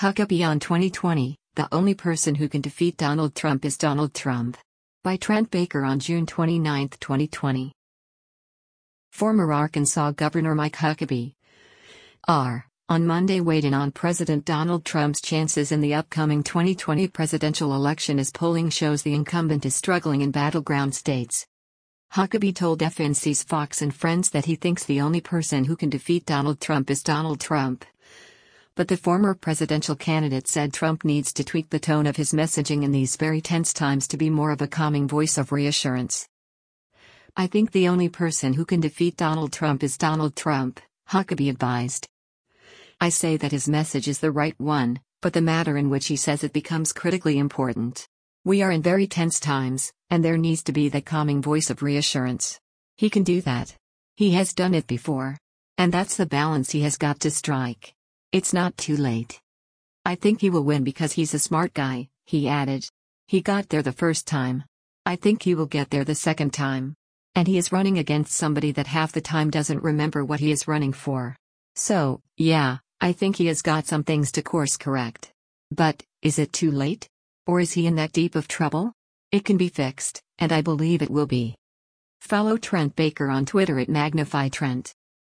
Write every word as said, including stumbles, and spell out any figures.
Huckabee on twenty twenty, the only person who can defeat Donald Trump is Donald Trump. By Trent Baker on June twenty-ninth, twenty twenty. Former Arkansas Governor Mike Huckabee R. on Monday weighed in on President Donald Trump's chances in the upcoming twenty twenty presidential election as polling shows the incumbent is struggling in battleground states. Huckabee told F N C's Fox and Friends that he thinks the only person who can defeat Donald Trump is Donald Trump. But the former presidential candidate said Trump needs to tweak the tone of his messaging in these very tense times to be more of a calming voice of reassurance. "I think the only person who can defeat Donald Trump is Donald Trump," Huckabee advised. "I say that his message is the right one, but the manner in which he says it becomes critically important. We are in very tense times, and there needs to be that calming voice of reassurance. He can do that. He has done it before. And that's the balance he has got to strike. It's not too late. I think he will win because he's a smart guy," he added. "He got there the first time. I think he will get there the second time. And he is running against somebody that half the time doesn't remember what he is running for. So, yeah, I think he has got some things to course correct. But, is it too late? Or is he in that deep of trouble? It can be fixed, and I believe it will be." Follow Trent Baker on Twitter at Magnify Trent.